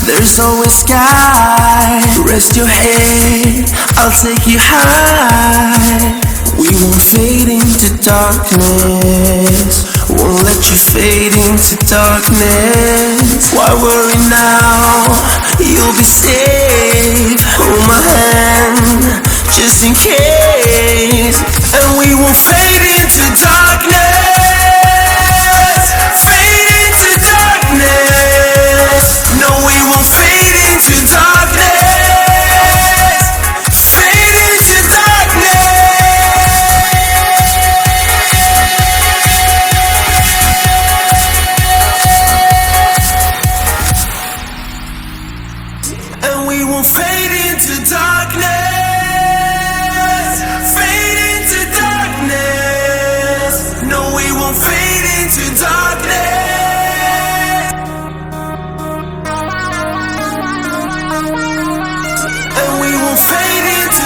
There's always sky. Rest your head, I'll take you high. We won't fade into darkness. Won't let you fade into darkness. Why worry now? You'll be safe. Hold my hand, just in case. And we won't fade into darkness. Fade into darkness. No, we won't fade into darkness. Fade into darkness. And we won't fade into darkness. Fade into darkness. No, we won't fade into darkness. And we won't fade into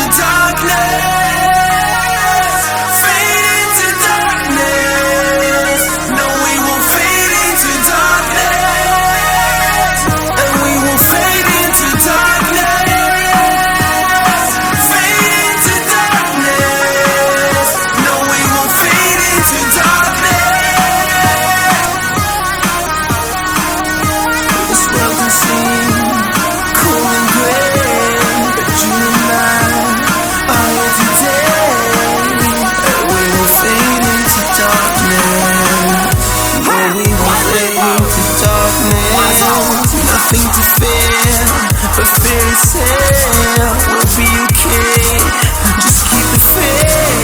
darkness. Fade into darkness. No, we won't fade into darkness. And we won't fade into darkness. Fade into darkness. No, we won't fade into darkness. This world can seem cool and gray, but you and I are here today. And we won't fade into darkness. No, we won't fade into darkness. Nothing to fear, but fear is hell. We'll be okay, just keep the faith.